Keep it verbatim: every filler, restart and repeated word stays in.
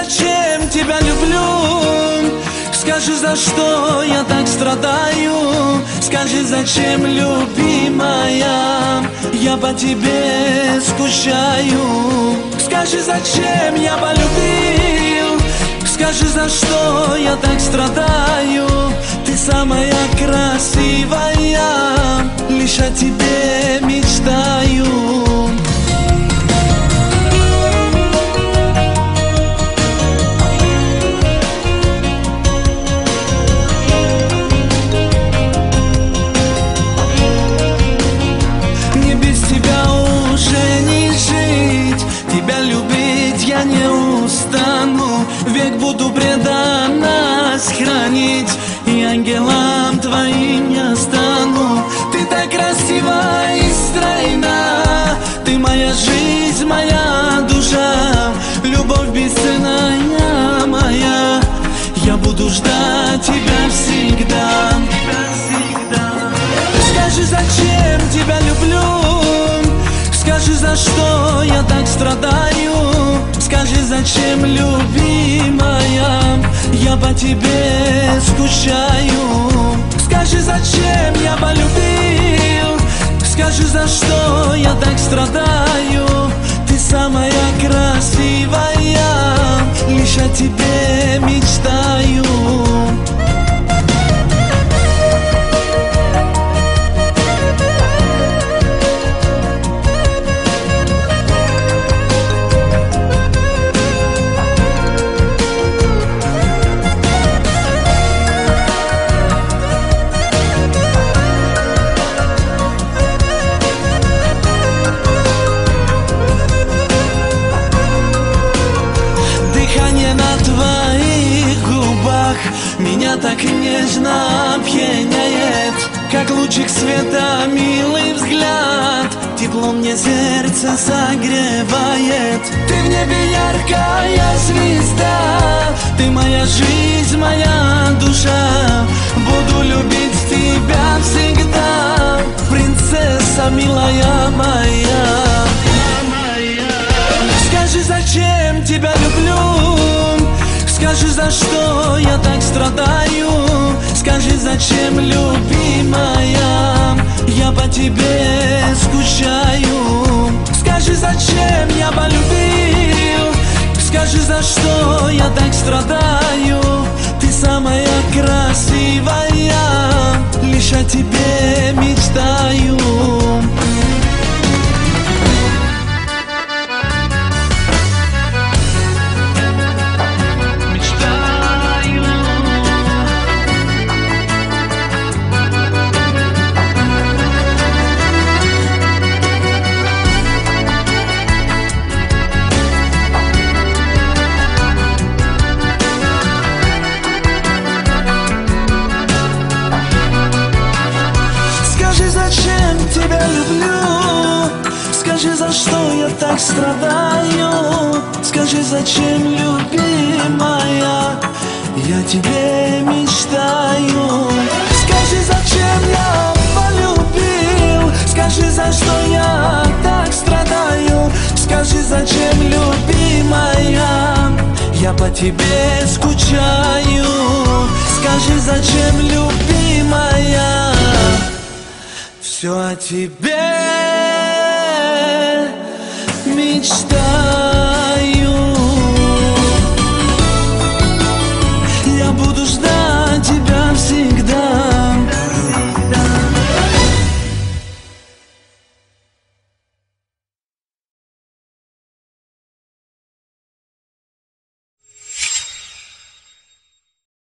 зачем тебя люблю? Скажи, за что я так страдаю? Скажи, зачем, любимая, я по тебе скучаю? Скажи, зачем я полюбил? Скажи, за что я так страдаю? Ты самая красивая, лишь о тебе мечтаю. Тебя любить я не устану, век буду преданность хранить, и ангелам твоим я стану. Ты так красива и стройна, ты моя жизнь, моя душа, любовь бесценная моя. Я буду ждать тебя всегда. Скажи, зачем тебя люблю? Скажи, за что я так страдаю? Скажи, зачем, любимая, я по тебе скучаю? Скажи, зачем я полюбил? Скажи, за что я так страдаю? Ты самая красивая, лишь о тебе мечтаю. Меня так нежно опьяняет, как лучик света, милый взгляд, тепло мне сердце согревает. Ты в небе яркая звезда, ты моя жизнь, моя душа, буду любить тебя всегда, принцесса милая моя. Скажи, зачем тебя люблю? Скажи, за что я так страдаю? Скажи, зачем, любимая, я по тебе скучаю? Скажи, зачем я полюбил? Скажи, за что я так страдаю? Ты самая красивая, лишь о тебе мечтаю. Скажи, за что я так страдаю? Скажи, зачем, любимая, я тебе мечтаю? Скажи, зачем я полюбил? Скажи, за что я так страдаю? Скажи, зачем, любимая, я по тебе скучаю? Скажи, зачем, любимая, все о тебе мечта.